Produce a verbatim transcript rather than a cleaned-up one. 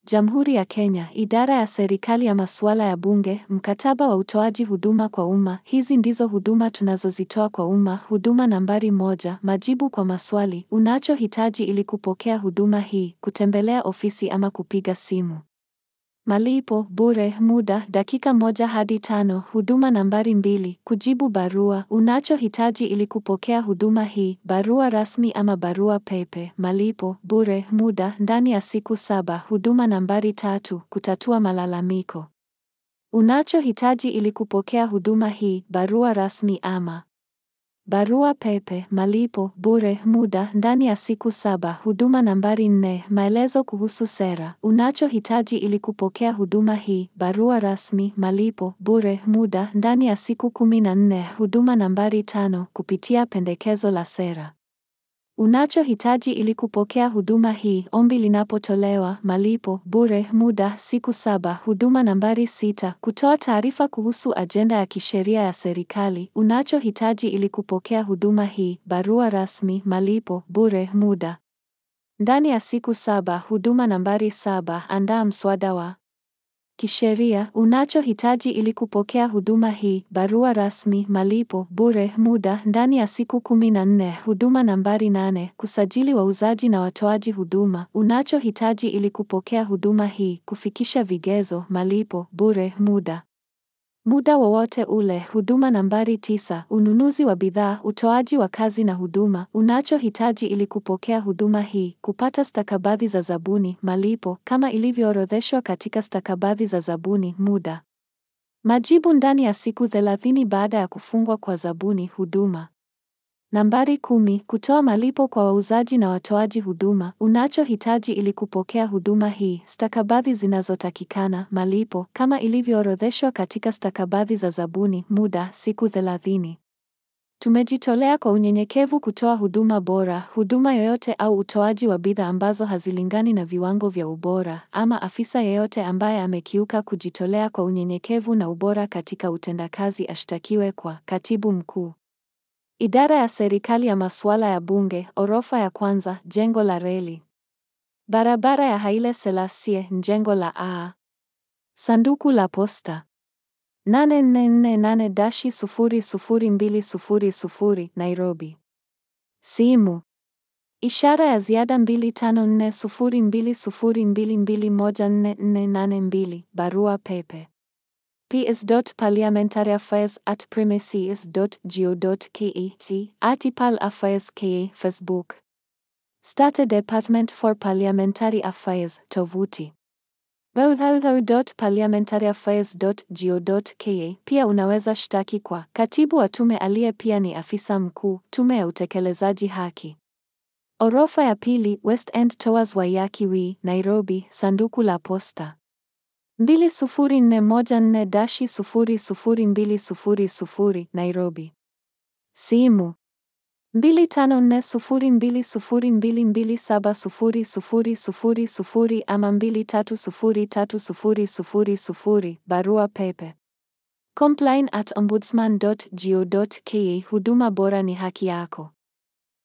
Jamhuri ya Kenya, Idara ya Serikali ya Masuala ya Bunge, Mkataba wa Utoaji Huduma kwa Umma. Hizi ndizo huduma tunazozitoa kwa umma. Huduma nambari moja, majibu kwa maswali. Unachohitaji ili kupokea huduma hii: kutembelea ofisi ama kupiga simu. Malipo bure, muda dakika moja hadi tano. Huduma nambari mbili, kujibu barua. Unachohitaji ili kupokea huduma hii: barua rasmi ama barua pepe. Malipo bure, muda ndani ya siku saba. Huduma nambari tatu, kutatua malalamiko. Unachohitaji ili kupokea huduma hii: barua rasmi ama barua pepe. Malipo bure, muda ndani ya siku saba. Huduma nambari nne, maelezo kuhusu sera. Unachohitaji ili kupokea huduma hii: barua rasmi. Malipo bure, muda ndani ya siku kumi na nne. Huduma nambari tano, kupitia pendekezo la sera. Unachohitaji ili kupokea huduma hii: ombi linapotolewa. Malipo bure, muda siku saba. Huduma nambari sita, kutoa taarifa kuhusu ajenda ya kisheria ya serikali. Unachohitaji ili kupokea huduma hii: barua rasmi. Malipo bure, muda ndani ya siku saba. Huduma nambari saba, andaa mswada wa kisheria. Unachohitaji ili kupokea huduma hii: barua rasmi. Malipo bure, muda ndani ya siku kumi na nne. Huduma nambari nane, kusajili wauzaji na watoaji huduma. Unachohitaji ili kupokea huduma hii: kufikisha vigezo. Malipo bure, muda muda wowote ule. Huduma nambari tisa, ununuzi wa bidhaa, utoaji wa kazi na huduma. Unachohitaji ili kupokea huduma hii: kupata stakabadhi za zabuni. Malipo kama ilivyoorodheshwa katika stakabadhi za zabuni. Muda majibu ndani ya siku thelathini baada ya kufungwa kwa zabuni. Huduma nambari kumi, kutoa malipo kwa wauzaji na watoaji huduma. Unachohitaji ili kupokea huduma hii: stakabadhi zinazotakikana. Malipo kama ilivyoorodheshwa katika stakabadhi za zabuni. Muda siku thelathini. Tumejitolea kwa unyenyekevu kutoa huduma bora. Huduma yoyote au utoaji wa bidhaa ambazo hazilingani na viwango vya ubora, ama afisa yeyote ambaye amekiuka kujitolea kwa unyenyekevu na ubora katika utendakazi ashtakiwe kwa Katibu Mkuu, Idara ya Serikali ya Masuala ya Bunge, orofa ya kwanza, jengo la reli, barabara ya Haile Selassie, jengo la A. Sanduku la posta nane nne nne nane sufuri sufuri mbili sufuri sufuri, Nairobi. Simu ishara ya ziada mbili tano nne sufuri mbili sufuri mbili mbili moja nne nne nane mbili. Barua pepe p s dot parliamentary affairs at premises dot go dot ke. Artipal Affairs K. Facebook. State Department for Parliamentary Affairs. Tovuti w w w dot parliamentary affairs dot go dot ke. Pia unaweza shtaki kwa katibu wa tume aliye pia ni afisa mkuu, Tume ya Utekelezaji Haki. Orofa ya pili, West End Towers, Waiyaki Way, Nairobi. Sanduku la posta mbili sufuri nne moja nne sufuri sufuri mbili sufuri sufuri, Nairobi. Simu mbili tano nne sufuri mbili sufuri mbili mbili saba sufuri sufuri sufuri sufuri ama mbili tatu sufuri tatu sufuri sufuri sufuri. Barua pepe complain at ombudsman dot go dot ke. Huduma bora ni haki yako.